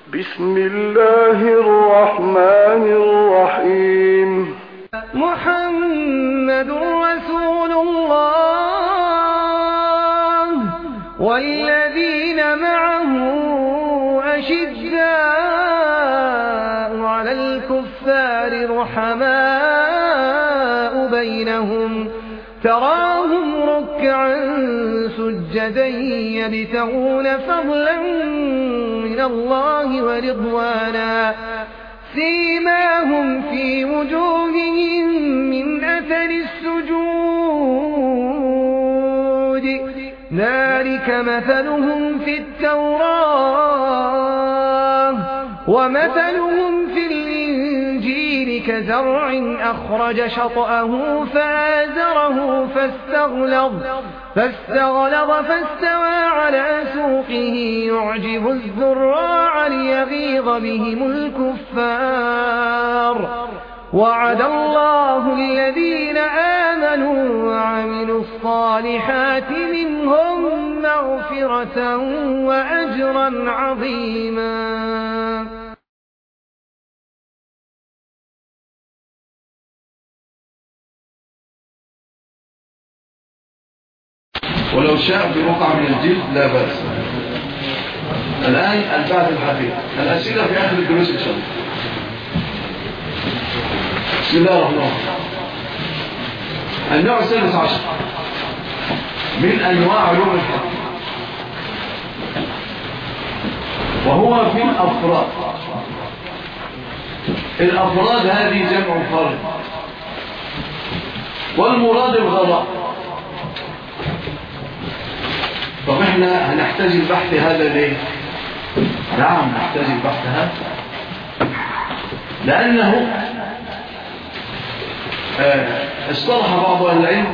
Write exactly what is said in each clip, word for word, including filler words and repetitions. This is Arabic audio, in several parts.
بسم الله الرحمن الرحيم. محمد رسول الله والذين معه أشداء على الكفار رحماء بينهم تراهم ركعا سجدا يبتغون فضلا من الله ورضوانا سيماهم في وجوههم من أثر السجود ذلك مثلهم في التوراة ومثلهم في الإنجيل كزرع أخرج شطأه فآزره فاستغلظ فاستغلظ فاستوى على سوقه يعجب الزراع ليغيظ بهم الكفار وعد الله الذين آمنوا وعملوا الصالحات منهم مغفرة وأجرا عظيما. ولو شاء برقعة من الجلد لا بأس. الآن البعث الحقيقي، الأسئلة في آخر الدروس إن شاء الله. بسم الله الرحمن الرحيم. النوع السادس عشر من أنواع علوم الحديث وهو في الأفراد. الأفراد هذه جمع فرد والمراد الغراء. طب احنا هنحتاج البحث هذا ليه؟ نعم نحتاج البحث هذا لأنه اصطلح بعض أهل العلم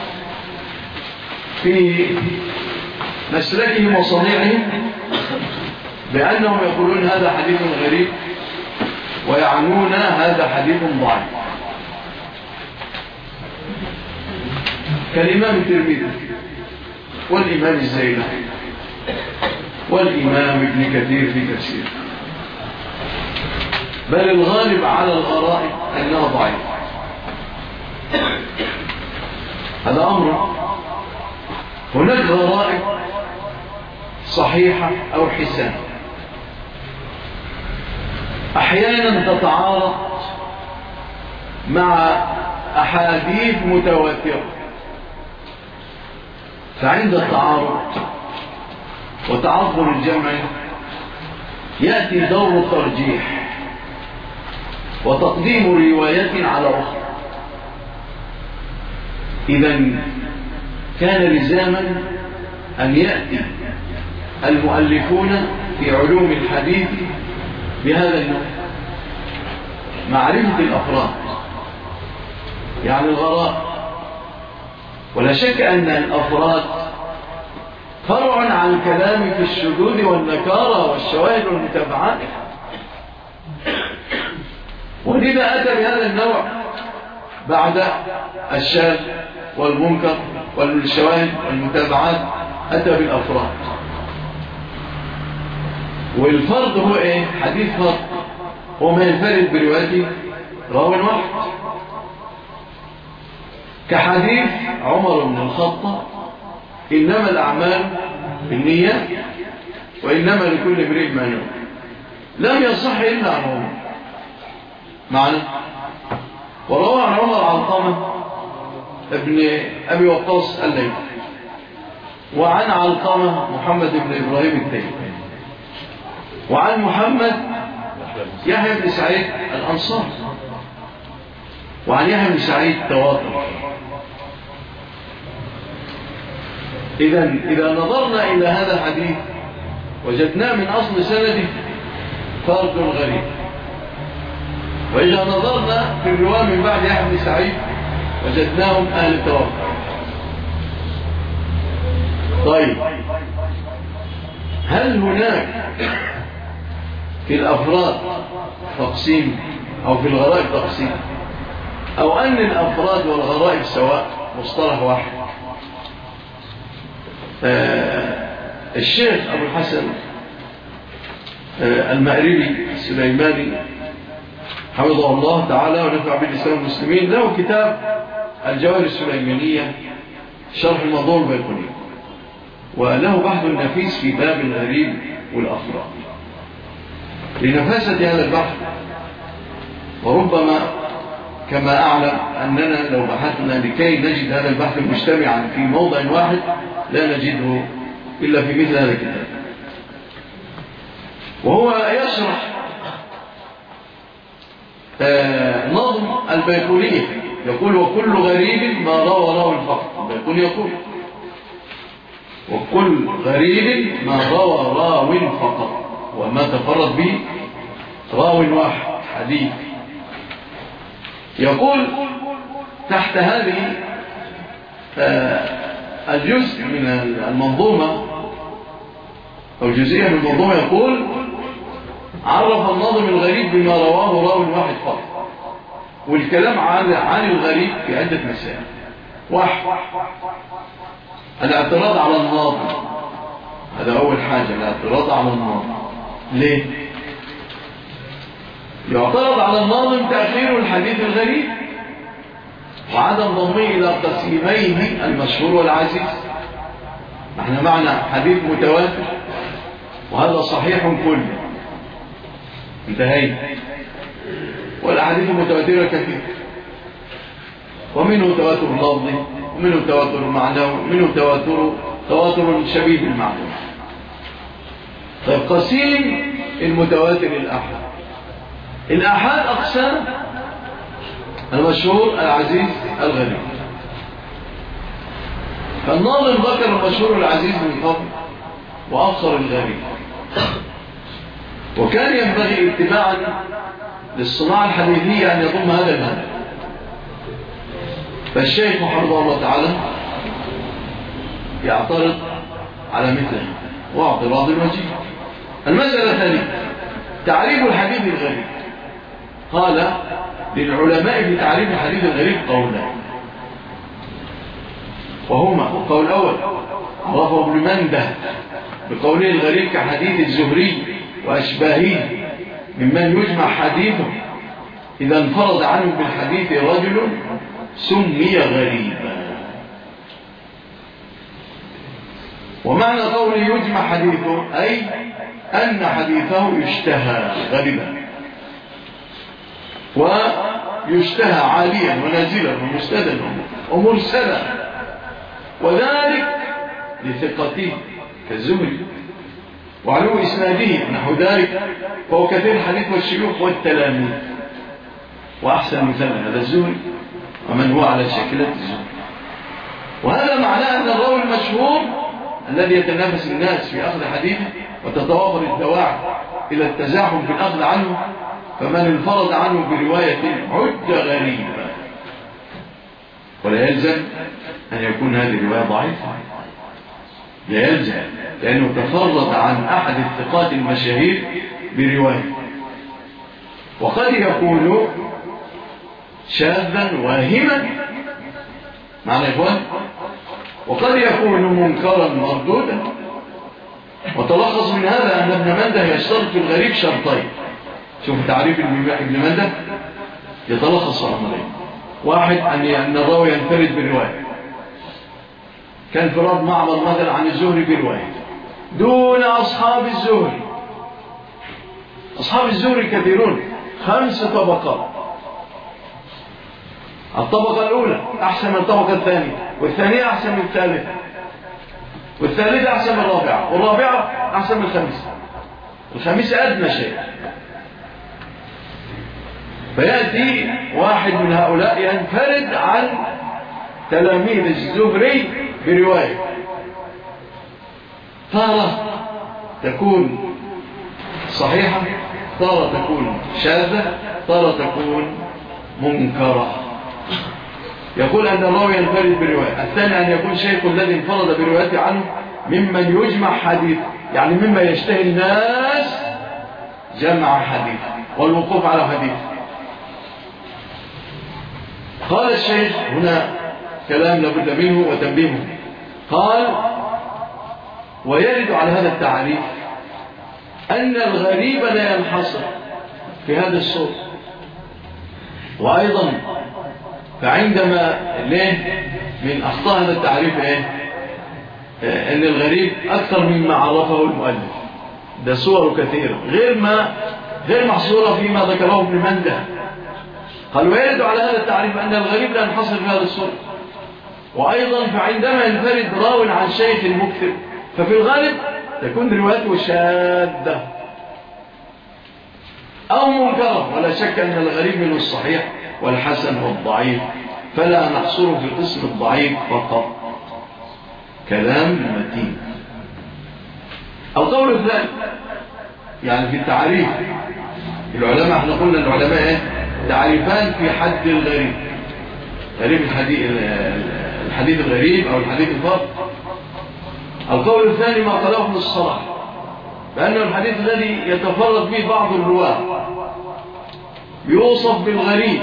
في مسلكهم وصنيعهم بأنهم يقولون هذا حديث غريب ويعنون هذا حديث ضعيف، كالإمام الترمذي والإمام الزيلعي والإمام ابن كثير في تفسير، بل الغالب على الغرائب أنها ضعيفة. هذا أمر. هناك غرائب صحيحة أو حسنة أحيانا تتعارض مع أحاديث متواترة، فعند التعارض وتعذر الجمع يأتي دور الترجيح وتقديم رواية على أخرى. إذن كان لزاما أن يأتي المؤلفون في علوم الحديث بهذا النوع، معرفة الأفراد يعني الغراء. ولا شك أن الأفراد فرع عن الكلام في الشذوذ والنكارة والشواهد والمتابعات، ولذا أتى بهذا النوع بعد الشاذ والمنكر والشواهد والمتابعات أتى بالأفراد. والفرد هو إيه؟ حديث فرد هو ما ينفرد بروايته راوي واحد، كحديث عمر بن الخطاب إنما الأعمال بالنيات وإنما لكل امرئ ما نوى، لم يصح إلا عن عمر معنى. وروى عن عمر علقمة ابن أبي وقاص الليثي، وعن علقمة محمد بن إبراهيم التيمي، وعن محمد يحيى بن سعيد الأنصار، وعن يحيى بن سعيد تواتر. إذن إذا نظرنا إلى هذا الحديث وجدناه من أصل سنده فرد غريب، وإذا نظرنا في الرواة من بعد يحيى بن سعيد وجدناهم أهل التواتر. طيب، هل هناك في الأفراد تقسيم أو في الغرائب تقسيم، أو أن الأفراد والغرائب سواء مصطلح واحد؟ آه الشيخ أبو الحسن المأربي السليماني حفظه الله تعالى ونفع بالإسلام المسلمين، له كتاب الجواهر السليمانية شرح الموضوع البيقوني، وله بحث نفيس في باب الغريب والأفراد. لنفاسة هذا البحث، وربما كما أعلم أننا لو بحثنا لكي نجد هذا البحث مجتمعا في موضع واحد لا نجده إلا في مثل هذا الكتاب، وهو يشرح آه نظم البيقونية. يقول: وكل غريب ما روى راو فقط. البيقوني يقول: وكل غريب ما روى راو فقط، وما تفرد به راو واحد حديث. يقول تحت هذه الجزء من المنظومة أو جزئية من المنظومة، يقول: عرف الناظم الغريب بما رواه راو واحد فقط. والكلام عن الغريب في عدة مسائل. واحد، الاعتراض على الناظم. هذا أول حاجة، الاعتراض على الناظم. ليه؟ يعترض على الناظم تأخير الحديث الغريب وعدم ضمه إلى قسيميه المشهور والعزيز. نحن معنا حديث متواتر وهذا صحيح كله، انتهينا. والأحاديث المتواترة كثير، ومنه تواتر لفظي، ومنه تواتر معنوي، ومنه تواتر تواتر شبيه بالمعنى. طيب، قسيم المتواتر الأحاد. الأحاد أقسام: المشهور، العزيز، الغريب. فالناظم ذكر المشهور العزيز من قبل وأبصر الغريب، وكان ينبغي اتباعا للصناعة الحديثية أن يضم هذا الهدف. فالشيخ حفظه الله تعالى يعترض على مثله واعتراض الوجيه. المسألة الثانية: تعريف الحديث الغريب. قال: للعلماء في تعريف الحديث الغريب قولان، وهما: القول الأول عرفه ابن منده بقوله الغريب كحديث الزهري وأشباهه ممن يجمع حديثه إذا انفرد عنه بالحديث رجل سمي غريبا. ومعنى قوله يجمع حديثه أي أن حديثه يشتهى غالبا، ويشتهى عاليا ونازلا ومستدلا ومرسلا، وذلك لثقته كالزهري وعلو إسناده نحو ذلك، فهو كثير الحديث والشيوخ والتلاميذ. وأحسن مثال هذا الزهري ومن هو على شكلة الزهري. وهذا معناه أن الراوي المشهور الذي يتنافس الناس في أخذ حديثه وتتوافر الدواعي إلى التزاحم في الأخذ عنه، فمن انفرد عنه برواية عد غريبة، ولا يلزم أن يكون هذه الرواية ضعيفة، لا يلزم، لأنه تفرد عن أحد الثقات المشاهير برواية. وقد يكون شاذا واهما، معنى إخوان، وقد يكون منكرا مردودا. وتلخص من هذا أن ابن منده يشترط في الغريب شرطين. شوف تعريف ابن منده يتلخص في أمرين: واحد، أن الراوي ينفرد بالرواية، كانفراد معمر مثلا عن الزهري برواية دون أصحاب الزهري. أصحاب الزهري كثيرون، خمس طبقات. الطبقة الأولى أحسن من الطبقة الثانية، والثانية أحسن من الثالثة، والثالثة أحسن من الرابعة، والرابعة أحسن من الخامسة، الخامسة أدنى شيء. فيأتي واحد من هؤلاء ينفرد عن تلاميذ الزهري برواية، تارة تكون صحيحة، تارة تكون شاذة، تارة تكون منكرة. يقول أن الراوي ينفرد برواية. الثاني أن يكون شيخ الذي انفرد بروايته عنه ممن يجمع حديث، يعني مما يشتهي الناس جمع حديث والوقوف على حديث. قال الشيخ هنا كلام لابد منه وتنبيهه، قال: ويرد على هذا التعريف أن الغريب لا ينحصر في هذه الصورة. وأيضا فعندما ليه من أخطاء هذا التعريف إيه؟ أن الغريب أكثر مما عرفه المؤلف، ده صور كثيرة غير ما غير محصورة فيما ذكره ابن منده. قال ويرد على هذا التعريف أن الغريب لا ينحصر في هذه الصورة. وأيضا فعندما ينفرد راو عن شيخ مكثر ففي الغالب تكون روايته شاذة أو منكرة، ولا شك أن الغريب من الصحيح والحسن والضعيف، فلا نحصره في قسم الضعيف فقط. كلام متين. أو قول الثاني يعني في التعريف العلماء، احنا قلنا العلماء ايه تعريفان في حد الغريب، غريب الحديث الحديث الغريب أو الحديث الفرد. القول الثاني ما قاله ابن الصلاح بأنه الحديث الذي يتفرد به بعض الرواة يوصف بالغريب،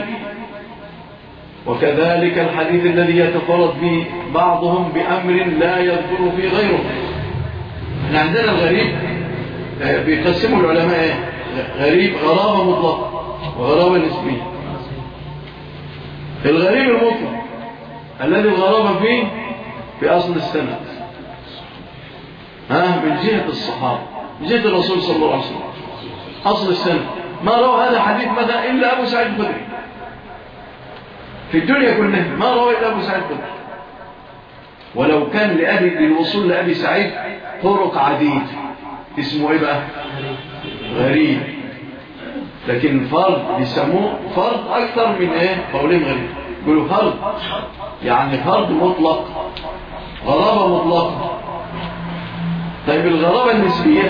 وكذلك الحديث الذي يتفرد به بعضهم بأمر لا يذكر فيه غيره. احنا عندنا الغريب بيقسموا العلماء ايه؟ غريب غرابة مطلقة وغرابة نسبية. الغريب المطلق الذي الغرابة فيه في أصل السنة، ها من جهة الصحابة، من جهة الرسول صلى الله عليه وسلم، أصل السنة ما روى هذا الحديث مثلا إلا أبو سعيد الخدري في الدنيا كلها، ما روى إلا أبو سعيد الخدري. ولو كان لأبي للوصول لأبي سعيد طرق عديد اسمه إيه بقى؟ غريب. لكن فرد بيسموه فرد أكثر من إيه؟ قولين غريب، يقولوا فرد يعني فرد مطلق، غرابة مطلقة. طيب الغرابة النسبية،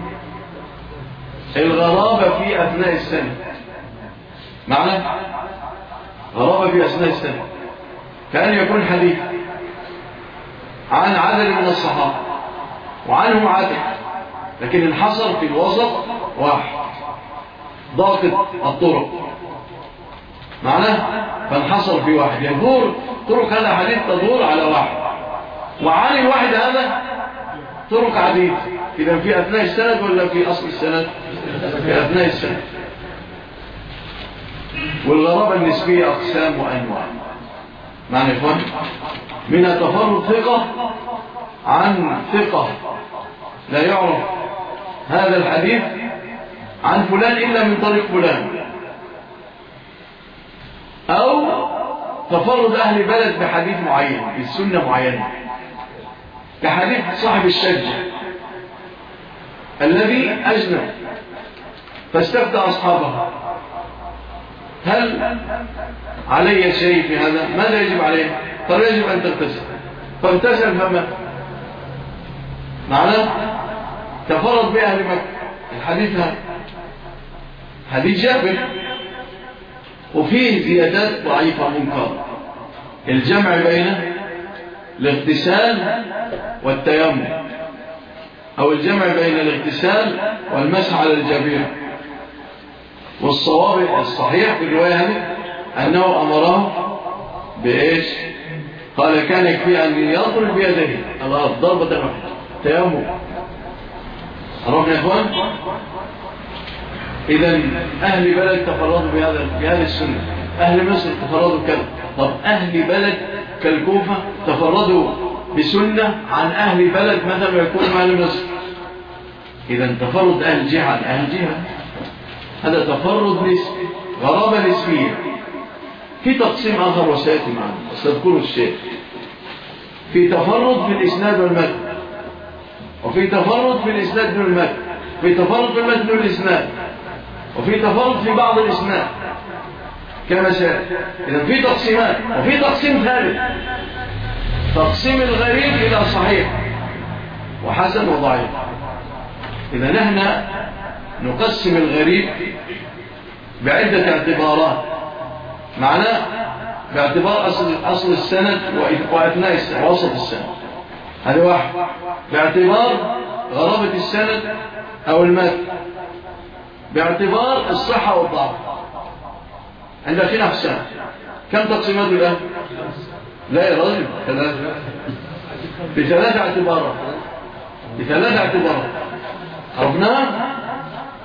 الغرابة في أثناء السنة، معنى غرابة في أثناء السنة كأن يكون حديث عن عدد من الصحابة وعنهم عدد، لكن انحصر في الوسط واحد، ضاقت الطرق معناه فانحصر في واحد، يدور طرق هذا حديث تدور على واحد، وعن الواحد هذا طرق عديد. إذا في أثناء السند ولا في أصل السند؟ في أثناء السند. والغرابة النسبية أقسام وأنواع، معنى يا إخوان منها تفرد ثقة عن ثقة لا يعرف هذا الحديث عن فلان إلا من طريق فلان، أو تفرد أهل بلد بحديث معين بالسنة معينة، كحديث صاحب الشج الذي أجنب فاستفتى أصحابه هل علي شيء في هذا؟ ماذا يجب عليه؟ قال يجب أن تغتسل، فاغتسل فما معناه تفرد بأهل مكة الحديث هذا حديث جابر، وفيه زيادات ضعيفة منكرة، الجمع بين الاغتسال والتيمم، أو الجمع بين الاغتسال والمسح على الجبيرة. والصواب الصحيح في الرواية هذه أنه أمره بإيش؟ قال كان يكفي أن يضرب بيده الأرض ضربة واحدة تيمم. عرفنا يا إخوان؟ إذا أهل بلد تفرضوا بهذا بهذه السنة، أهل مصر تفرضوا كذا. طب أهل بلد كالكوفة تفرضوا بسنة عن أهل بلد مثلا يكون أهل مصر. إذا تفرد أهل جهة عن أهل جهة، هذا تفرد نسبي، غرابة نسبية. في تقسيم آخر وسيأتي معنا استذكروا الشيء، في تفرد في الإسناد والمتن، وفي تفرد في الإسناد دون المتن، في تفرد في المتن دون الإسناد، وفي تفرد في بعض الإسناد كما سيأتي. إذا في تقسيمات، وفي تقسيم ثالث، تقسيم الغريب إلى صحيح وحسن وضعيف. إذا نحن نقسم الغريب بعدة اعتبارات، معناه باعتبار أصل, أصل السند وأثناء السند ووسط السند، هذا واحد. باعتبار غرابة السند أو المتن، باعتبار الصحة والضعف. عندنا خلاف السند كم تقسيمات الآن؟ لا يا رجل، ثلاثة، بثلاثة اعتبارات، بثلاثة اعتبارات عرفناها.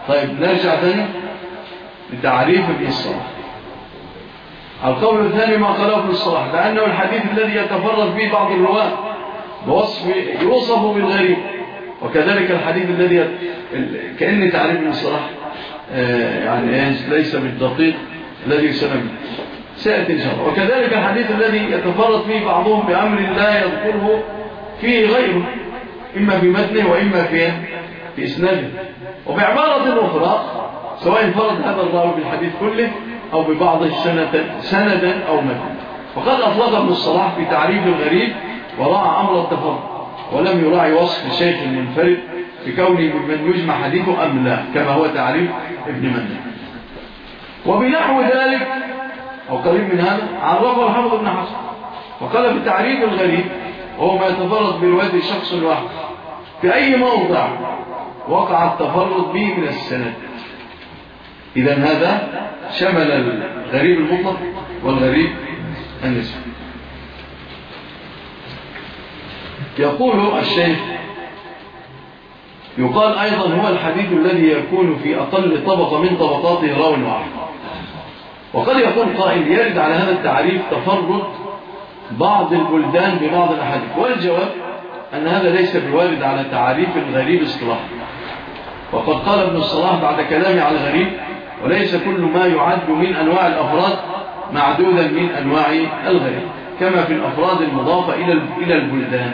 طيب نرجع ثاني لتعريف ابن الصلاح. القول الثاني ما قاله ابن الصلاح لأنه الحديث الذي يتفرد به بعض الرواة بوصف يوصف بالغريب، وكذلك الحديث الذي كأن تعريف ابن الصلاح يعني ليس بالدقيق الذي يسمى سيأتي إن شاء الله. وكذلك الحديث الذي يتفرد فيه بعضهم بأمر لا يذكره فيه غيره، إما في متنه وإما في في إسناده. وبعبارة أخرى سواء انفرد هذا الراوي بالحديث كله أو ببعضه سندا, سندا أو متنا. وقد أطلق ابن الصلاح في تعريف الغريب وراعى أمر التفرد ولم يراعي وصف الشيخ المنفرد بكونه ممن يجمع حديثه أم لا كما هو تعريف ابن مندى. وبنحو ذلك أو قريب من هذا عرفه الحافظ ابن حجر وقال في تعريف الغريب وهو ما يتفرد برواية شخص واحد في أي موضع وقع التفرد به من السند. إذن هذا شمل الغريب المطلق والغريب النسبي. يقول الشيخ يقال أيضا هو الحديث الذي يكون في أقل طبقة من طبقاته راو واحد. وقد يكون قائل يرد على هذا التعريف تفرد بعض البلدان ببعض الأحاديث، والجواب أن هذا ليس بوارد على تعريف الغريب اصطلاحا. وقد قال ابن الصلاح بعد كلامه على الغريب وليس كل ما يعد من أنواع الأفراد معدودا من أنواع الغريب كما في الأفراد المضافة إلى البلدان.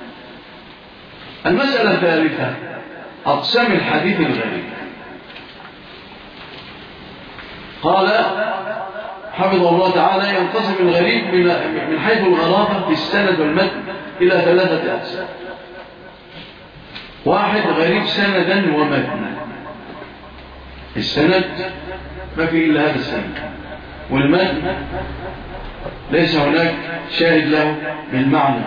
المسألة الثالثة أقسام الحديث الغريب. قال حفظه الله تعالى ينقسم الغريب من حيث الغرابة في السند والمتن إلى ثلاثة أقسام. واحد غريب سندا ومتنا. السند ما في إلا هذا السند، والمتن ليس هناك شاهد له بالمعنى.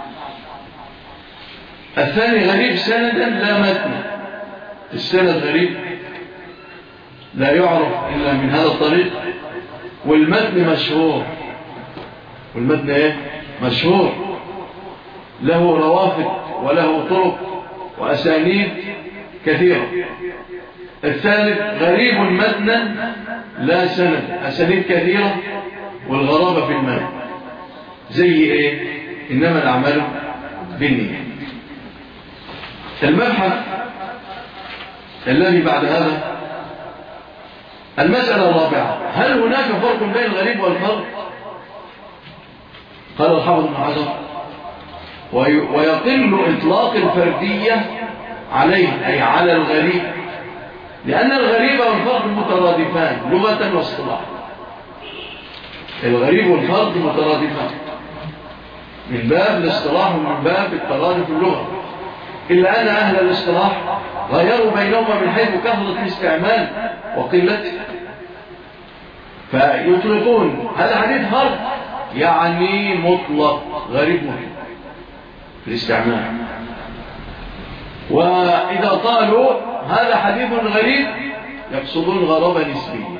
الثاني غريب سندا لا متن. السند غريب لا يعرف إلا من هذا الطريق، والمتن مشهور. والمتن ايه مشهور له روافد وله طرق وأسانيد كثيرة. الثالث غريب متنا لا سند، أسانيد كثيرة والغرابة في المال. زي ايه؟ إنما الأعمال بالنية. المبحث الذي بعد هذا المسألة الرابعة هل هناك فرق بين الغريب والفرد؟ قال الحافظ ابن حجر ويقل إطلاق الفردية عليه أي على الغريب لأن الغريب والفرد مترادفان لغة واصطلاحا. الغريب والفرد مترادفان من باب الاصطلاح ومن باب الترادف اللغة، إلا أن أهل الاصطلاح غيروا بينهما من حيث كثرة الاستعمال وقلته، فيطلقون هذا حديث فرد يعني مطلق غريب مطلق في الاستعمال، وإذا قالوا هذا حديث غريب يقصدون غرابة نسبية،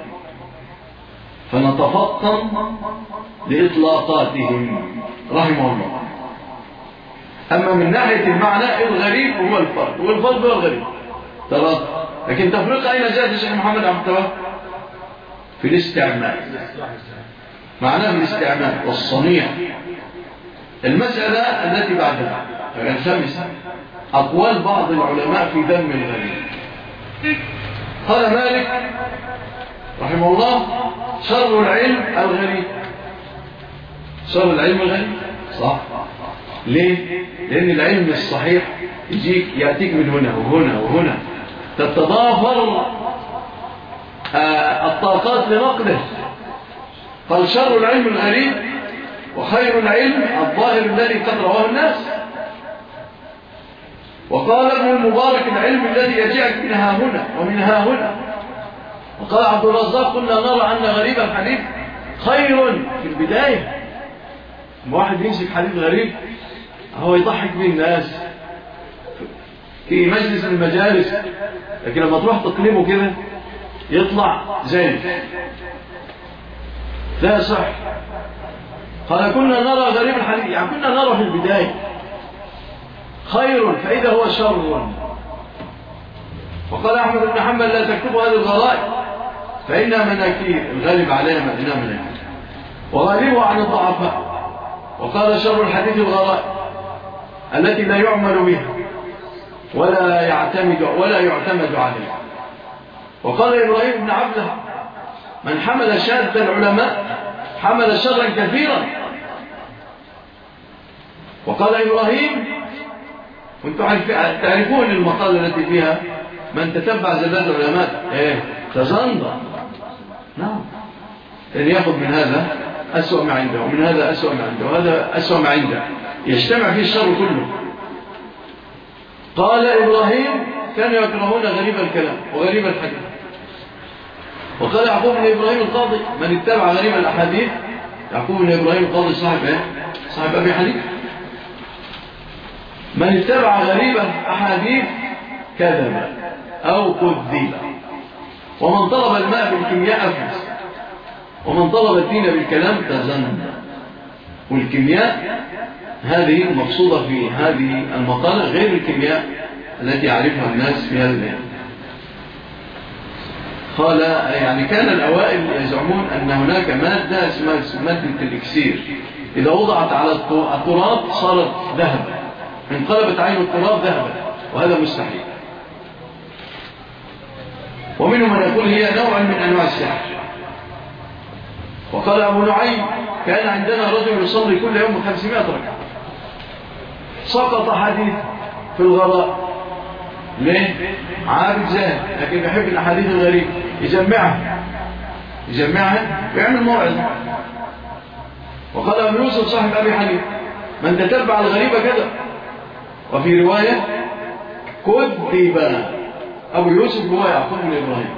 فنتفطن لإطلاقاتهم رحمه الله. أما من ناحية المعنى الغريب هو الفرد والفرد هو الغريب ترى. لكن تفرق أين جاءت الشيخ محمد عبد التواب؟ في الاستعمال، معناه في الاستعمال والصنيع. المسألة التي بعدها الخامسة أقوال بعض العلماء في ذم الغريب. قال مالك رحمه الله شر العلم الغريب. شر العلم الغريب صح. ليه؟ لأن العلم الصحيح يجيك يأتيك من هنا وهنا وهنا، تتضافر الطاقات لنقله. قال شر العلم الغريب وخير العلم الظاهر الذي قد رواه الناس. وقال ابن المبارك العلم الذي يجيك من ها هنا ومن ها هنا. وقال عبد الرزاق كنا نرى أن غريب الحديث خير في البداية. واحد يمسك حديث غريب هو يضحك به الناس في مجلس من المجالس، لكن لما تروح تقلبه كده يطلع زي لا صح. قال كنا نرى غريب الحديث يعني كنا نرى في البداية خير فإذا هو شر. وقال أحمد بن حنبل لا تكتبوا هذه الغرائب فإنها مناكير، الغالب عليها إنها مناكير وغالبها عن الضعفاء. وقال شر الحديث الغرائب التي لا يعمل بها ولا يعتمد ولا يعتمد عليها. وقال إبراهيم بن عبده من حمل شاذ العلماء حمل شرا كثيرا. وقال إبراهيم وانتم تعرفون المقالة التي فيها من تتبع زلات العلماء ايه تزندر. نعم، يعني يأخذ من هذا أسوأ ما عنده ومن هذا أسوأ ما عنده وهذا أسوأ ما عنده، يجتمع فيه الشر كله. قال إبراهيم كانوا يكرهون غريب الكلام وغريب الحديث. وقال يعقوب بن إبراهيم القاضي من اتبع غريب الأحاديث، يعقوب بن إبراهيم القاضي صاحب ايه صاحب أبي حنيفة، من اتبع غريب الأحاديث كذب أو كذب، ومن طلب الماء بالكيمياء أفلس، ومن طلب الدين بالكلام تزند. والكيمياء هذه المقصودة في هذه المقالة غير الكيمياء التي يعرفها الناس في هذا اليوم. قال يعني كان الأوائل يزعمون أن هناك مادة اسمها مادة الإكسير، إذا وضعت على التراب صارت ذهبا، انقلبت عين التراب ذهبا، وهذا مستحيل. ومنهم من يقول هي نوع من أنواع السحر. وقال أبو نعيم كان عندنا رجل يصلي كل يوم خمسمائة ركعة، سقط حديث في الغراء. ليه؟ عابد زاهد لكن يحب الأحاديث الغريبة، يجمعها يجمعها ويعمل موعظة. وقال أبو يوسف صاحب أبي حنيفة من تتبع الغريبة كذا. وفي رواية كذب. أبو يوسف هو يعقوب بن إبراهيم.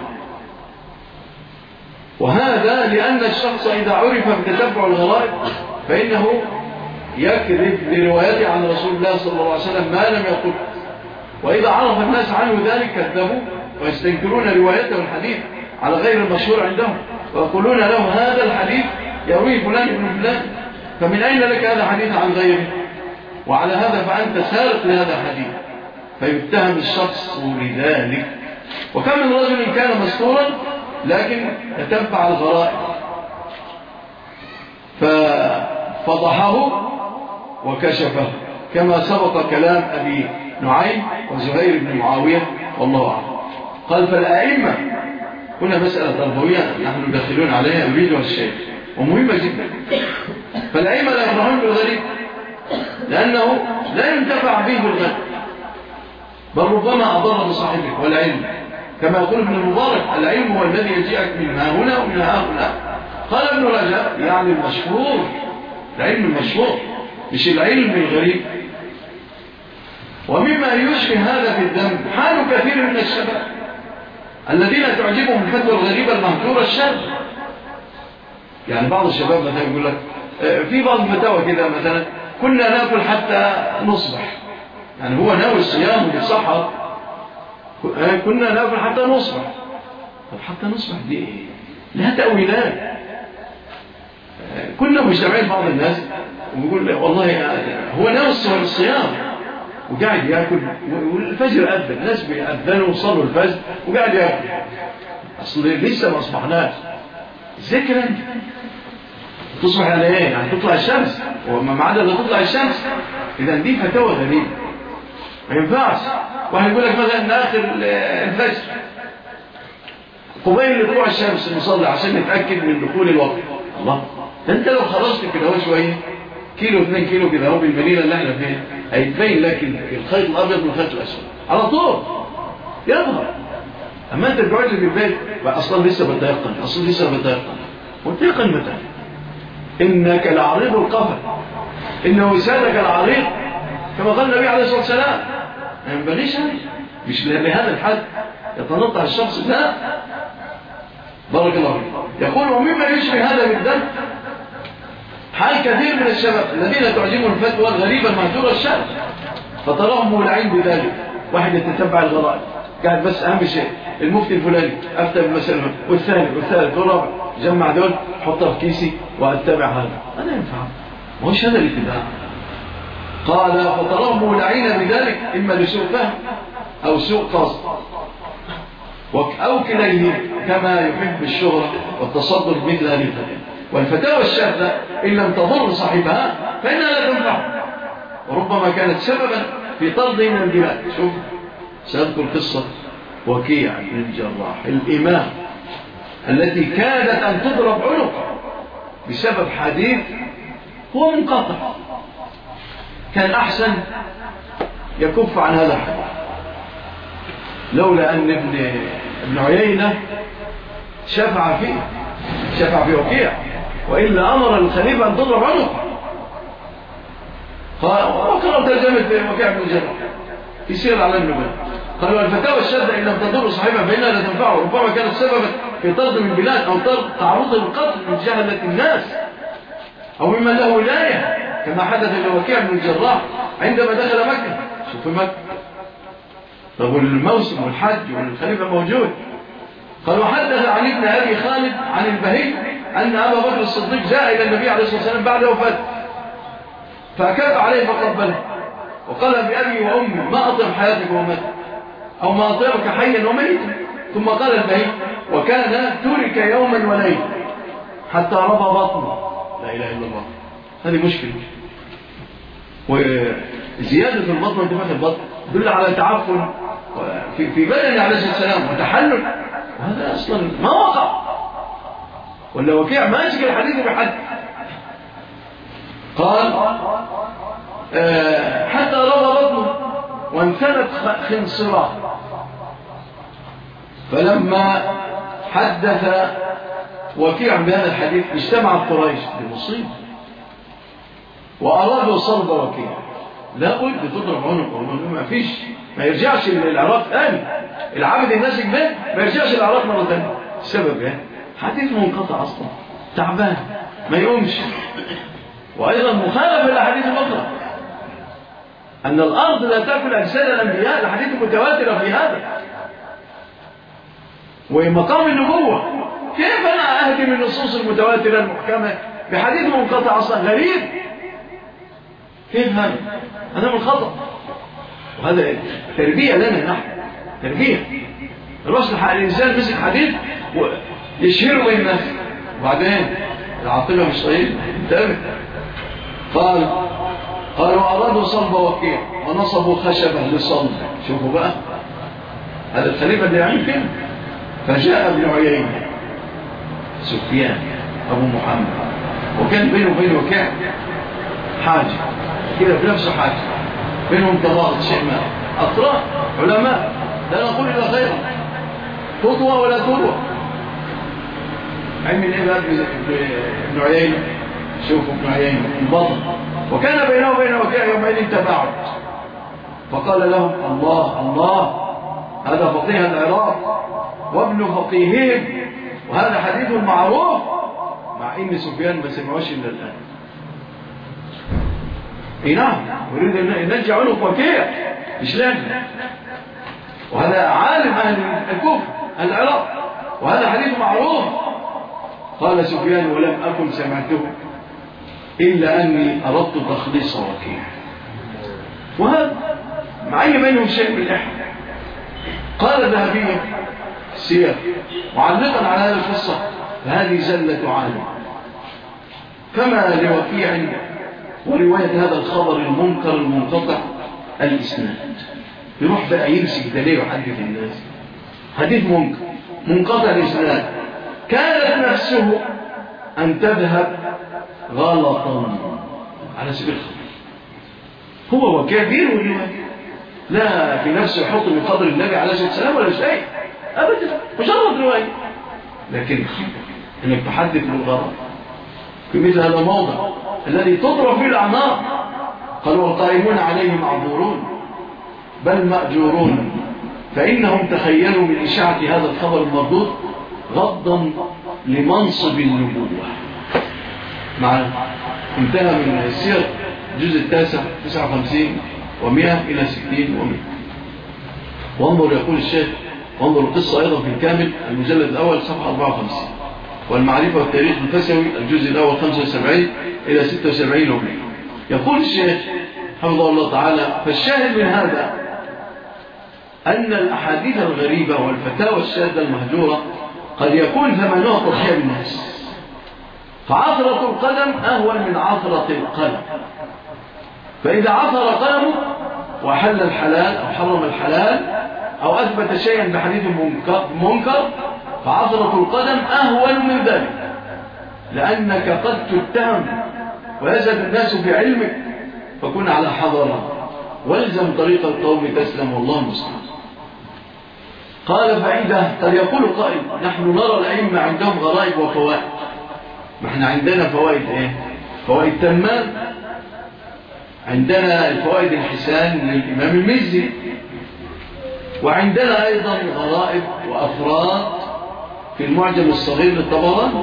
وهذا لأن الشخص إذا عرف بتتبع الغرائب فإنه يكذب لروايته عن رسول الله صلى الله عليه وسلم ما لم يقل، وإذا عرف الناس عنه ذلك كذبوا ويستنكرون روايته الحديث على غير المشهور عندهم، ويقولون له هذا الحديث يرويه فلان ابن فلان، فمن أين لك هذا الحديث عن غيره؟ وعلى هذا فأنت سارق لهذا الحديث، فيتهم الشخص لذلك. وكم من رجل كان مستورا لكن تتبع الغرائب ففضحه وكشفه، كما سبق كلام أبي نعيم وزهير بن معاوية والله أعلم. قال فالأئمة هنا مسألة تربوية نحن داخلون عليها يريدها الشيخ ومهمة جدا. فالأئمة لا يفرحون بالغريب لأنه لا ينتفع به بالغريب، بل ربما أضر بصاحبه. والعلم كما يقول ابن المبارك العلم هو الذي يجيئك من ها هنا ومن ها هنا. قال ابن رجب يعني المشهور، العلم المشهور مش العلم الغريب. ومما يشبه هذا في الذنب حال كثير من الشباب الذين تعجبهم الفتوى الغريبة المهجورة الشاذة. يعني بعض الشباب مثلا يقول لك في بعض الفتاوى كده مثلا كنا ناكل حتى نصبح، يعني هو ناوي الصيام وبالصحة كنا ناكل حتى نصبح. طب حتى نصبح دي لها تأويلات. كنا مجتمعين بعض الناس ويقول والله هو ناوي الصيام وقاعد ياكل والفجر أذن، الناس بيأذنوا وصلوا الفجر وقاعد ياكل، أصل لسه ما أصبحناش. ذكرا تصبح على ايه؟ يعني تطلع الشمس، وما عدا لا تطلع الشمس. إذا دي فتوى غريبة ما ينفعش. واحد يقول لك مثلا ناخر الفجر قبيل طلوع الشمس نصلي عشان نتأكد من دخول الوقت. الله، ده انت لو خرجت كده هو شويه كيلو اثنين كيلو كده اهو بالمدينه اللي احنا فيها هيتبين لك الخيط الابيض من الخيط الاسود على طول يظهر. اما انت تقعد في البيت اصلا لسه بتيقن، اصلا لسه بتيقن. وتيقن متى؟ انك لعريض القفا، ان وسادك العريض كما قال النبي عليه الصلاه والسلام. ما ينبغيش هذا، مش لهذا الحد يتنطع الشخص. لا، بارك الله فيك. يقول ومما يشبه هذا بالذنب حال كثير من الشباب الذين تعجبهم الفتوى الغريبة المهجورة الشاذة، فتراهم مولعين بذلك. واحد يتتبع الغرائب قاعد بس أهم شيء المفتي الفلاني أفتى بالمسألة، والثاني والثالث والرابع جمع دول حطها في كيسي وأتبع هذا. أنا ينفع ما هوش هذا الاتباع. قال فتراهم مولعين بذلك إما لسوء فهم أو سوء قصد. أو كليهما كما يحب الشهرة والتصدر مثل هذه الفتاوى. والفتاوى الشاذة إن لم تضر صاحبها فإنها لا تنفع، وربما كانت سببا في طرده من البلاد. شوف سأذكر قصة وكيع بن الجراح الإمام التي كادت أن تضرب عنقه بسبب حديث هو منقطع، كان أحسن يكف عن هذا الحديث، لولا أن ابن, ابن عيينة شفع فيه شفع في وكيع، وإلا أمر الخليفة أن تضرب عنقه. وقرأ ترجمة وكيع بن الجراح في سير أعلام النبلاء، قالوا الفتاوى الشاذة إن لم تضر صاحبها فإنها لا تنفعه، ربما كانت سببا في طرد من البلاد أو طرد تعرضه للقتل من جهلة الناس أو ممن له ولاية، كما حدث لوكيع بن الجراح عندما دخل مكة. شوف مكة، طب والموسم والحج والخليفة موجود. قالوا حدث عن ابن أبي خالد عن البهي أن أبا بكر الصديق جاء إلى النبي عليه الصلاة والسلام بعد وفاته فأكف عليه فقبله وقال بأبي وأمي ما أطيب حياتك وماتك، أو ما أطيبك حيا وميتا. ثم قال البهي وكان ترك يوما وليلا حتى ربى بطنه. لا إله إلا الله، هذه مشكلة. وزيادة البطن وانتفاخ البطن دل على تعفن في, في بدن عليه السلام وتحلل، وهذا أصلا ما وقع. ولا وكيع ماسك الحديث بحد. قال آه حتى ربى بطنه وانثنت خنصراه. فلما حدث وكيع بهذا الحديث اجتمعت قريش بمصيبة وأرادوا صلب وكيع. لا بد تضرب عنقه، ما فيش ما يرجعش للعراق ثاني، العبد الناسك ده ما يرجعش للعراق مرة ثانية. السبب ايه؟ حديث منقطع أصلا، تعبان ما يقومش. وأيضا مخالف للأحاديث الأخرى أن الأرض لا تأكل أجساد الأنبياء، الحديث متواترة في هذا. ومقام النبوة كيف أنا أهدم النصوص المتواترة المحكمة بحديث منقطع أصلا غريب؟ كيف هذا؟ هذا من خطأ، وهذا تربية لنا نحن، تربية. الوصل الإنسان مسك حديث ويشهره بين الناس وبعدين العاقبة مش طيبة. انتبه. قال قالوا أرادوا صلب وكيع ونصبوا خشبة لصلب. شوفوا بقى هذا الخليفة اللي يعين كده. فجاء ابن عيينة سفيان أبو محمد، وكان بينه وبين وكيع حاجة كده بنفسه حاجة، بينهم تضاغط شيء ما، أطراف علماء لا نقول إلا خيرا، خطوة ولا تروى. عمل إيه بقى ابن عيينة؟ شوفوا ابن عيينة البطن، وكان بينه وبين وكيع يومئذ تباعد. فقال لهم الله الله هذا فقيه العراق وابن فقيههم، وهذا حديث معروف، مع إن سفيان ما سمعوش إلا الآن. إيه نعم، يريد أن نرجع عنق وكيع مش لازم، وهذا عالم أهل الكوفة أهل العراق، وهذا حديث معروف. قال سفيان ولم أكن سمعته إلا أني أردت تخليص وكيع، وهذا معي بينهم شيء من الإحنا. قال الذهبي السير معلقا على هذه القصة فهذه زلة عالم، كما لوكيع ورواية هذا الخبر المنكر المنقطع الإسناد. يروح بقى يمسك دليل ويحدث الناس حديث منكر منقطع الإسناد، كانت نفسه أن تذهب غلطا على سبيل الخبر. هو وكبير والرواية لا في نفسه يحط من قدر النبي عليه الصلاة والسلام ولا شيء أبدا، مجرد رواية، لكن أنك تحدث بالغلط في مثل هذا الموضع الذي تضرب فيه الأعناق. قالوا القائمون عليه معذورون بل مأجورون، فإنهم تخيلوا من إشاعة هذا الخبر المردود غضا لمنصب النبوة. معنا انتهى من السير الجزء التاسع تسعة وخمسين ومئة إلى ستين ومئة. وانظر يقول الشيخ، وانظر القصة أيضا في الكامل المجلد الأول صفحة أربعة وخمسين، والمعرفة والتاريخ الفسوي الجزء الأول خمسة وسبعين إلى ستة وسبعين ومئة. يقول الشيخ حفظه الله تعالى: فالشاهد من هذا أن الأحاديث الغريبة والفتاوى الشاذة المهجورة قد يكون ثمنها تضحية بالناس. فعثرة القدم أهون من عثرة القلم. فإذا عثر قلمه وحل الحلال أو حرم الحلال أو أثبت شيئا بحديث منكر فعثرة القدم أهون من ذلك، لأنك قد تتهم ويزهد الناس في علمك، فكن على حذر والزم طريق القوم تسلم والله المستعان. قال فإذا قد يقول قائل نحن نرى الأئمة عندهم غرائب وفوائد. ما احنا عندنا فوائد ايه؟ فوائد تمام. عندنا الفوائد الحسان للإمام المزي، وعندنا أيضا غرائب وأفراد في المعجم الصغير للطبراني،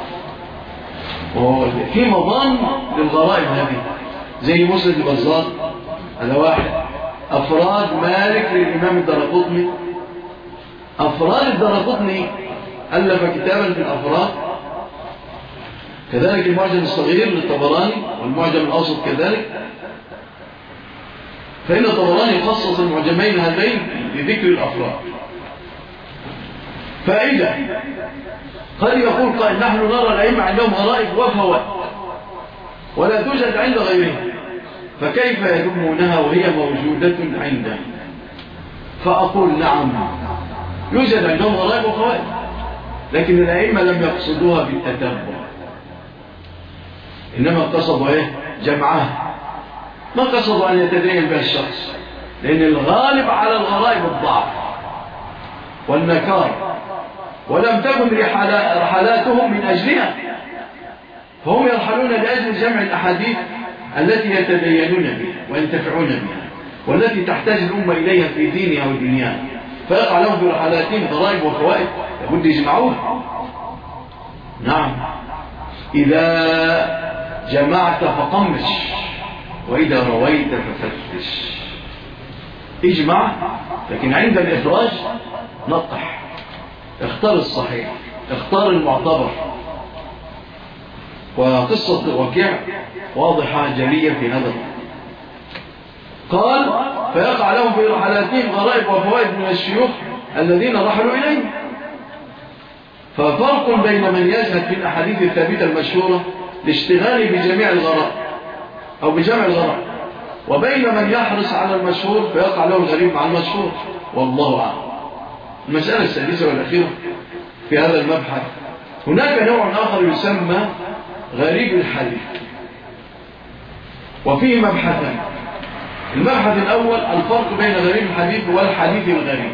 وفي مضان للغرائب هذه زي مسند البزار هذا واحد، أفراد مالك للإمام الدرقطني، أفراد الدرقطني ألف كتابا في الأفراد، كذلك المعجم الصغير للطبراني والمعجم الأوسط كذلك. فإن الطبراني خصص المعجمين هذين لذكر الأفراد. فإذا قد يقول قائل نحن نرى الأئمة عندهم غرائب وفوائد ولا توجد عند غيرهم، فكيف يذمونها وهي موجودة عندهم؟ فأقول نعم يوجد عندهم غرائب وفوائد، لكن الأئمة لم يقصدوها بالتتبع، إنما قصدوا إيه؟ جمعها. ما قصدوا أن يتدين بها الشخص، لأن الغالب على الغرائب الضعف والنكار، ولم تكن رحلاتهم من أجلها، فهم يرحلون لأجل جمع الأحاديث التي يتدينون بها وينتفعون بها والتي تحتاج الأمة إليها في دينها ودنياها، فيقع لهم في رحلاتهم غرائب وفوائد لابد يجمعوها. نعم، إذا جمعت فقمش وإذا رويت ففتش. اجمع، لكن عند الإخراج نقح، اختار الصحيح، اختار المعتبر. وقصة وكيع واضحة جلية في هذا الأمر. قال فيقع لهم في رحلاتهم غرائب وفوائد من الشيوخ الذين رحلوا إليه. ففرق بين من يزهد في الأحاديث الثابتة المشهورة لاشتغال بجميع الغرائب أو بجمع الغرائب، وبين من يحرص على المشهور فيقع له الغريب مع المشهور، والله أعلم. المسألة السادسة والأخيرة في هذا المبحث، هناك نوع آخر يسمى غريب الحديث، وفيه مبحثان. المبحث الأول الفرق بين غريب الحديث والحديث الغريب.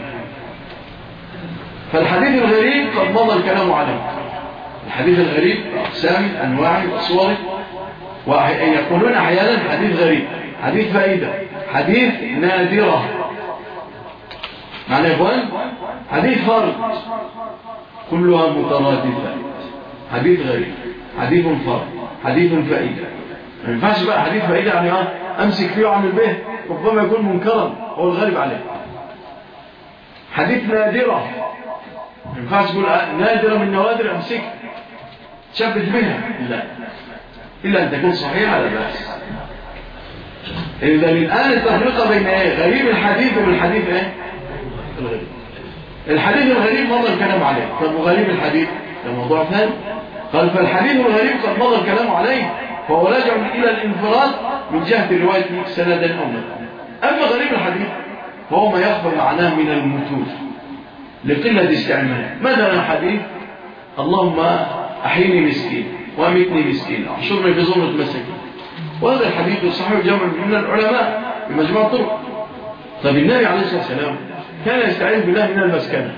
فالحديث الغريب قد مضى الكلام عليه. الحديث الغريب أقسام أنواع وصور، ويقولون أحيانا حديث غريب، حديث فائدة، حديث نادرة، معنى يا إخوان حديث فرد، كلها مترادفة. حديث غريب، حديث فرد، حديث فائدة. ما ينفعش بقى حديث فائدة يعني اه امسك فيه وعمل به، ربما يكون منكرا هو الغالب عليه. حديث نادرة، ما ينفعش تقول نادرة من نوادر امسك تشبث بها، لا، إلا أن تكون صحيحة لا بأس. إذا الآن التفرقة بين إيه؟ غريب الحديث والحديث إيه؟ الغريب. الحديث الغريب مضى الكلام عليه. طب وغريب الحديث ده موضوع ثاني. قال فالحديث الغريب قد مضى الكلام عليه، فهو راجع إلى الانفراد من جهة الرواية سندا أو متنا. أما غريب الحديث فهو ما يخفى معناه من المتون لقلة استعماله. مثلا الحديث اللهم أحيني مسكين وأمتني مسكين أحشرني في زمرة مساكين، وهذا الحديث الصحيح جمع من العلماء بمجموع الطرق. طب النبي عليه الصلاة والسلام كان يستعيذ بالله من المسكنة،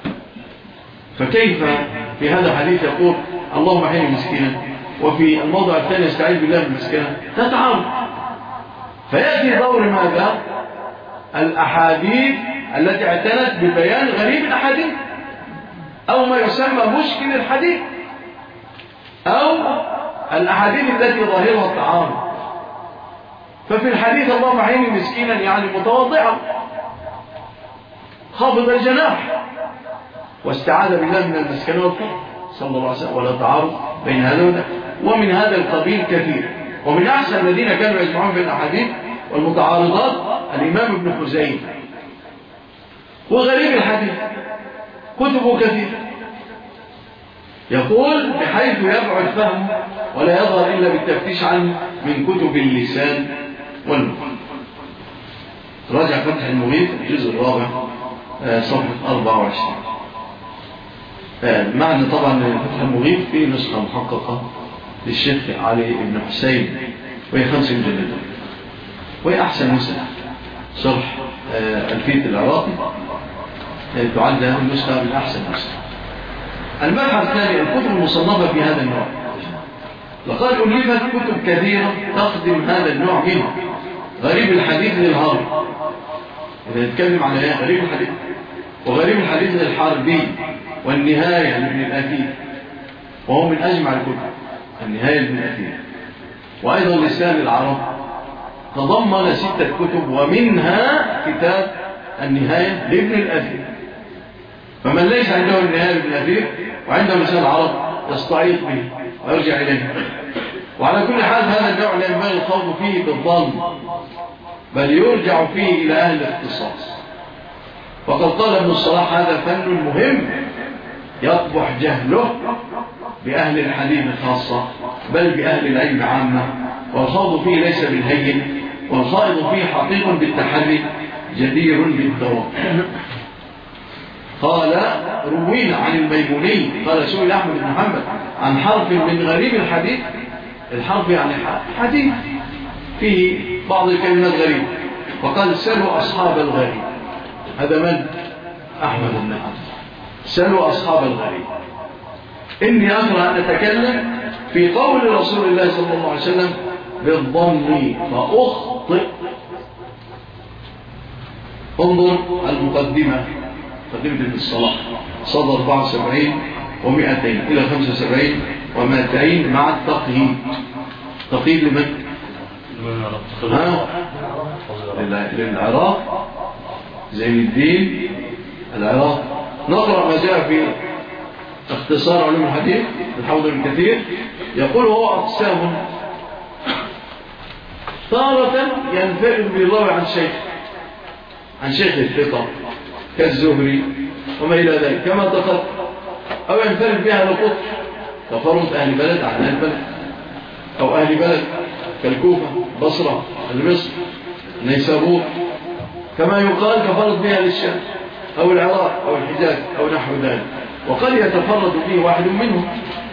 فكيف في هذا الحديث يقول اللهم أحيني مسكينا، وفي الموضع الثاني يستعيذ بالله من المسكنة؟ تتعارض. فيأتي دور ماذا؟ الأحاديث التي اعتنت ببيان غريب الأحاديث، أو ما يسمى مشكل الحديث، أو الأحاديث التي ظاهرها التعارض. ففي الحديث اللهم أحيني مسكينا يعني متواضعا خافض الجناح، واستعاذ بالله من المسكنة والفقر صلى الله عليه وسلم، ولا تعارض بين هذا وذاك. ومن هذا القبيل كثير. ومن أحسن الذين كانوا يجمعون بين الأحاديث والمتعارضات الإمام ابن خزيمة وغريب الحديث كتبه كثير، يقول بحيث يبعد فهمه ولا يظهر إلا بالتفتيش عنه من كتب اللسان واللغة. راجع فتح المغيث الجزء الرابع صفحة أربعة وعشرين. معنى طبعا فتح المغيث في نسخة محققة للشيخ علي بن حسين وهي خمس مجلدات، وهي أحسن نسخة شرح ألفية العراقي، تعد هذه النسخة من أحسن نسخة. المبحث الثاني الكتب المصنفة في هذا النوع. لقد ألفت كتب كثيرة تخدم هذا النوع منه. غريب الحديث للهرم، إذا نتكلم عن إيه غريب الحديث، وغريب الحديث للحربي، والنهاية لابن الأثير وهو من أجمع الكتب، النهاية لابن الأثير. وأيضا لسان العرب تضمن ستة كتب ومنها كتاب النهاية لابن الأثير. فمن ليس عنده النهاية لابن الأثير وعنده لسان العرب يستعيق به ويرجع إليه. وعلى كل حال هذا النوع لا ينبغي الخوض فيه بالظن، بل يرجع فيه إلى أهل الاختصاص. وقد قال ابن الصلاح هذا فن مهم يقبح جهله بأهل الحديث خاصة بل بأهل العلم عامة، والخوض فيه ليس بالهين، والخائض فيه حقيق بالتحري جدير بالتوقع. قال روينا عن الميموني قال سئل أحمد بن محمد عن حرف من غريب الحديث. الحرف يعني حديث فيه بعض الكلمات غريبة، فقال سلوا أصحاب الغريب. هذا من؟ أحمد بن محمد. سلوا أصحاب الغريب. إني أكره أن أتكلم في قول رسول الله صلى الله عليه وسلم بالضم فأخطئ. انظر المقدمة، مقدمة الصلاة صدر أربعة وسبعين ومئتين إلى خمسة وسبعين ومئتين مع التقييد. تقييد لمن؟ ها؟ للعراق زين الدين العراق. نقرأ ما جاء في اختصار علوم الحديث الحوض الكثير. يقول هو أقسام تارة ينفرد بالله عن شيخ عن شيخ الثقة كالزهري وما إلى ذلك كما تقدم، أو ينفرد بها لقط كفرد أهل بلد عن أهل بلد، أو أهل بلد كالكوفة بصرة المصر نيسابور، كما يقال كفرد بها للشام أو العراق أو الحجاز أو نحو ذلك. وقد يتفرد به واحد منهم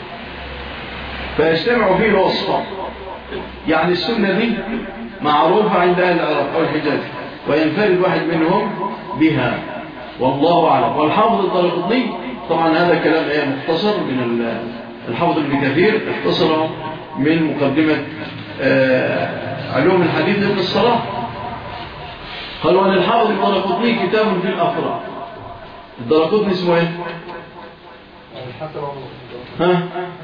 فيجتمع فيه وصفان، يعني السنة دي معروفة عند أهل العراق أو الحجاز وينفرد واحد منهم بها والله أعلم. والحافظ الدارقطني طبعا هذا كلام ايه مختصر من الحافظ ابن كثير، اختصره من مقدمة علوم الحديث ابن الصلاح. قال وأن الحافظ الدارقطني كتاب في الأفراد. الدارقطني اسمه ايه؟ ها؟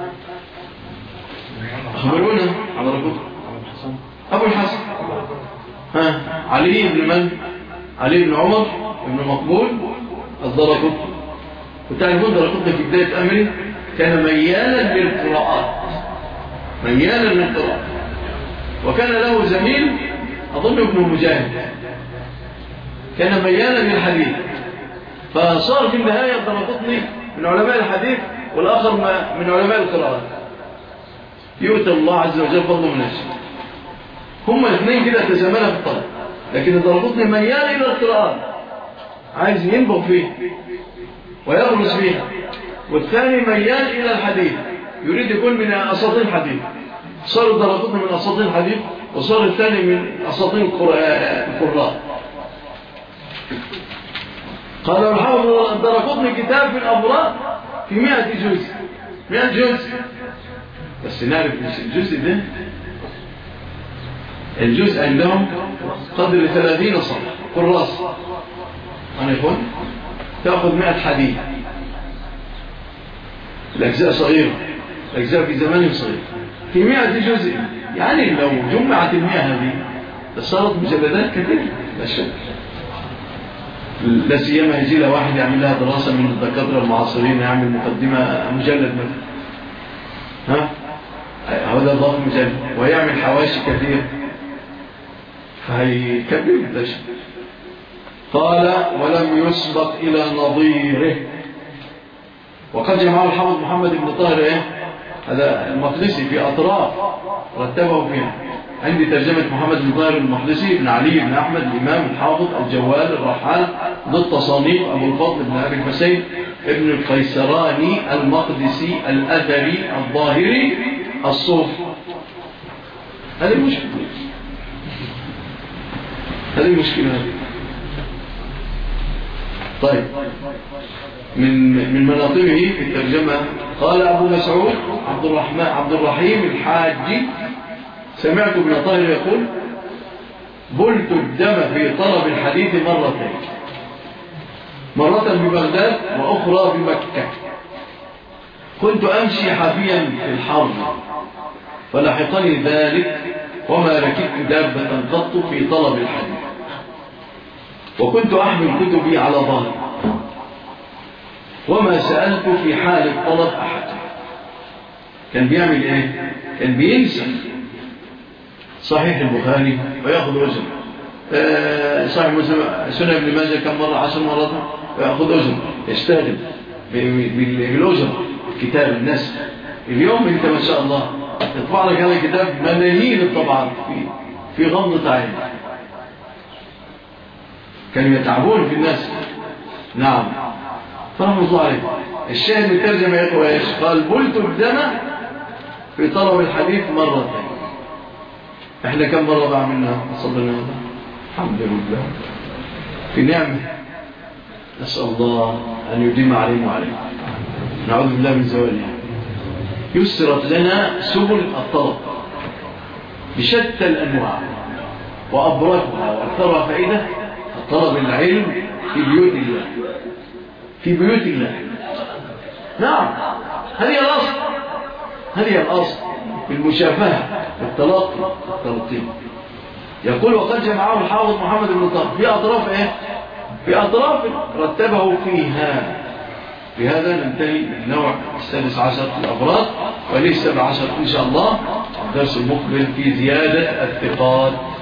أخبرونا عن الدارقطني. أبو الحسن. ها؟ علي بن من؟ علي بن عمر بن مقبول الدارقطني. وتعرفون الدارقطني في بداية أمره كان ميالا للقراءات، ميالا للقراءات، وكان له زميل أظن ابن مجاهد كان ميالا للحديث، فصار في النهاية الدارقطني من علماء الحديث والآخر من علماء القراءات. يؤتى الله عز وجل فضله من الشيء. هما الاثنين كده تزامنا في الطلب، لكن الدارقطني ميال إلى القراءات، عايز ينبغ فيه ويغرس فيها، والثاني ميال إلى الحديث يريد يكون من أساطين الحديث. صار الدارقطني من أساطين الحديث وصار الثاني من أساطين القراء. قال الحافظ الدارقطني كتاب في الأبرار في مئة جزء، مئة جزء، بس نعرف الجزء ده الجزء عندهم قدر ثلاثين صفحة كراس. أنا يقول تأخذ مئة حديث، الأجزاء صغيرة، الأجزاء في زمان صغير في مئة جزء، يعني لو جمعت المئة هذه صارت مجلدات كثيرة لا شك. لا سيما يجي له واحد يعمل لها دراسة من الدكاترة المعاصرين يعمل مقدمة مجلد مثلا، ها هذا ضغط مجلد ويعمل حواشي كثير فهيكبر لا شك. قال ولم يسبق إلى نظيره. وقد جمعه الحافظ محمد بن طاهر إيه؟ هذا المقدسي في أطراف رتبه فيها. عندي ترجمة محمد بن طاهر المقدسي بن علي بن أحمد الإمام الحافظ الجوال الرحال ضد التصانيف أبو الفضل بن أبي الحسين ابن القيسراني المقدسي الأثري الظاهري الصوفي. هذه مشكلة، هذه مشكلة. طيب، من من مناطقه في الترجمة قال أبو مسعود عبد الرحمن عبد الرحيم الحاجي سمعت ابن طاهر يقول بلت الدم في طلب الحديث مرتين، مرة ببغداد وأخرى بمكة. كنت أمشي حافيا في الحرب فلحقني ذلك وما ركبت دابة قط في طلب الحديث، وكنت أحمل كتبي على ظهري وما سألت في حال الطلب أحد. كان بيعمل إيه؟ كان بينسى صحيح البخاري ويأخذ وزن، آه صحيح سنة ابن ماجه كم مرة؟ عشر مرات ويأخذ وزن، يشتغل بالوزن كتاب الناس. اليوم انت ما شاء الله تطبع لك هذا الكتاب ملايين الطبعات في في غمضة عين. كانوا يتعبون في الناس. نعم، فرحمة الله عليه. الشاهد من الترجمة يقول ايش؟ قال بلت الدم في طلب الحديث مرتين. احنا كم مرة بعملنا؟ صلى الله عليه وسلم الحمد لله في نعمة، نسأل الله أن يديم علينا وعلينا، نعوذ بالله من زوالها. يسرت لنا سبل الطلب بشتى الأنواع وأبرزها وأكثرها فائدة طلب العلم في بيوت الله، في بيوت الله. نعم، هذه الأصل، هذه الأصل في المشافهة والتلقي والتلقين. يقول وقد جمعه الحافظ محمد بن طاهر في أطراف إيه؟ في أطراف رتبه فيها. بهذا ننتهي النوع السادس عشر في الأبراج، وليه السابع عشر إن شاء الله الدرس المقبل في زيادة الثقات.